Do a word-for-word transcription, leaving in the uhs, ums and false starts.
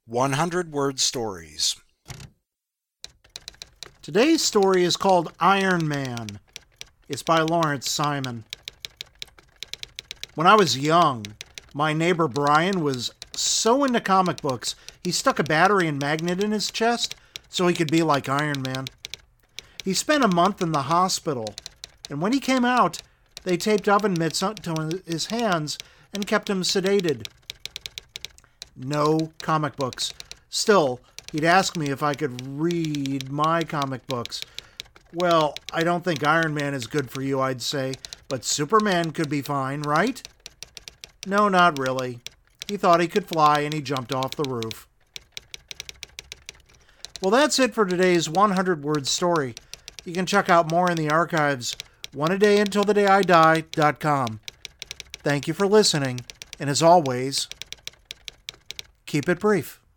one hundred Word Stories. Today's story is called Iron Man. It's by Lawrence Simon. When I was young, my neighbor Brian was so into comic books, he stuck a battery and magnet in his chest so he could be like Iron Man. He spent a month in the hospital, and when he came out, they taped oven mitts to his hands and kept him sedated. No comic books. Still, he'd ask me if I could read my comic books. Well, I don't think Iron Man is good for you, I'd say, but Superman could be fine, right? No, not really. He thought he could fly and he jumped off the roof. Well, that's it for today's one hundred word story. You can check out more in the archives, one a day until the day I die dot com. Thank you for listening, and as always, keep it brief.